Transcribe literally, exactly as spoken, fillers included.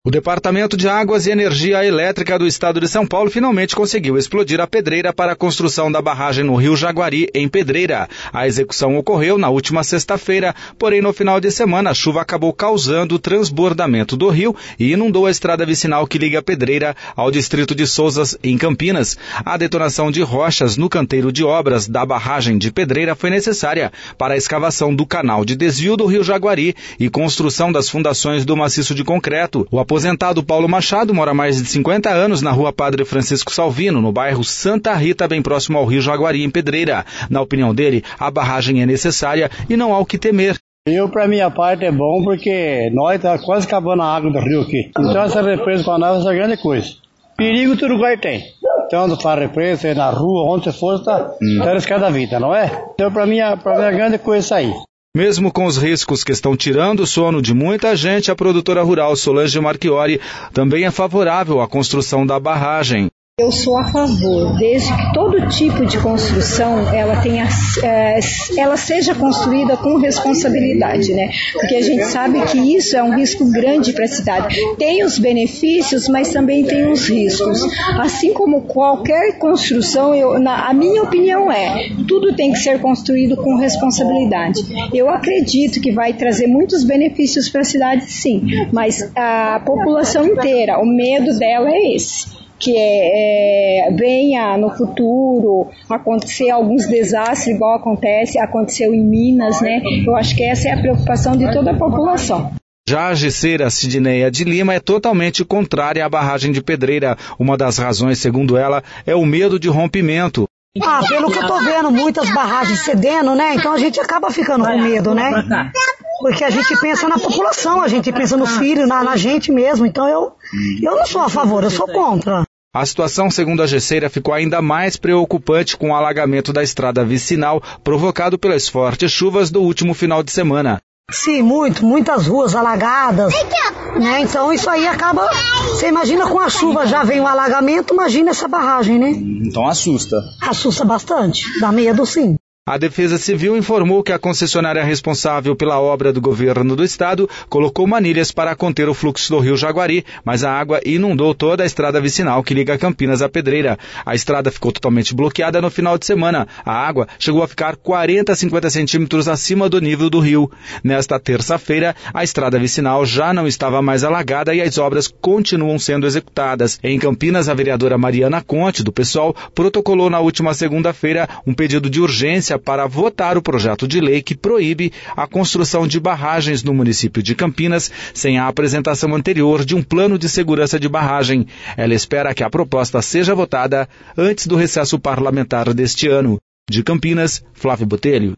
O Departamento de Águas e Energia Elétrica do Estado de São Paulo finalmente conseguiu explodir a pedreira para a construção da barragem no Rio Jaguari, em Pedreira. A execução ocorreu na última sexta-feira, porém no final de semana a chuva acabou causando o transbordamento do rio e inundou a estrada vicinal que liga Pedreira ao distrito de Souzas, em Campinas. A detonação de rochas no canteiro de obras da barragem de Pedreira foi necessária para a escavação do canal de desvio do Rio Jaguari e construção das fundações do maciço de concreto. O O aposentado Paulo Machado mora há mais de cinquenta anos na rua Padre Francisco Salvino, no bairro Santa Rita, bem próximo ao Rio Jaguari, em Pedreira. Na opinião dele, a barragem é necessária e não há o que temer. Eu, para minha parte, é bom porque nós estamos quase acabando a água do rio aqui. Então essa represa para nós é grande coisa. Perigo todo lugar tem. Tanto para a represa, na rua, onde você for, está hum. arriscada a vida, não é? Então para mim, para mim é grande coisa isso aí. Mesmo com os riscos que estão tirando o sono de muita gente, a produtora rural Solange Marchiori também é favorável à construção da barragem. Eu sou a favor, desde que todo tipo de construção ela tenha, é, ela seja construída com responsabilidade, né? Porque a gente sabe que isso é um risco grande para a cidade. Tem os benefícios, mas também tem os riscos. Assim como qualquer construção, eu, na, a minha opinião é, tudo tem que ser construído com responsabilidade. Eu acredito que vai trazer muitos benefícios para a cidade, sim, mas a população inteira, o medo dela é esse. que é, é, venha no futuro acontecer alguns desastres, igual acontece, aconteceu em Minas, né? Eu acho que essa é a preocupação de toda a população. Já a gesseira Sidneia de Lima é totalmente contrária à barragem de Pedreira. Uma das razões, segundo ela, é o medo de rompimento. Ah, pelo que eu tô vendo, muitas barragens cedendo, né? Então a gente acaba ficando com medo, né? Porque a gente pensa na população, a gente pensa nos filhos, na, na gente mesmo. Então eu, eu não sou a favor, eu sou contra. A situação, segundo a gesseira, ficou ainda mais preocupante com o alagamento da estrada vicinal provocado pelas fortes chuvas do último final de semana. Sim, muito, muitas ruas alagadas, né? Então isso aí acaba, você imagina com a chuva já vem o alagamento, imagina essa barragem, né? Então assusta. Assusta bastante, dá medo sim. A Defesa Civil informou que a concessionária responsável pela obra do governo do estado colocou manilhas para conter o fluxo do Rio Jaguari, mas a água inundou toda a estrada vicinal que liga Campinas à Pedreira. A estrada ficou totalmente bloqueada no final de semana. A água chegou a ficar quarenta a cinquenta centímetros acima do nível do rio. Nesta terça-feira, a estrada vicinal já não estava mais alagada e as obras continuam sendo executadas. Em Campinas, a vereadora Mariana Conte, do PSOL, protocolou na última segunda-feira um pedido de urgência para votar o projeto de lei que proíbe a construção de barragens no município de Campinas sem a apresentação anterior de um plano de segurança de barragem. Ela espera que a proposta seja votada antes do recesso parlamentar deste ano. De Campinas, Flávio Botelho.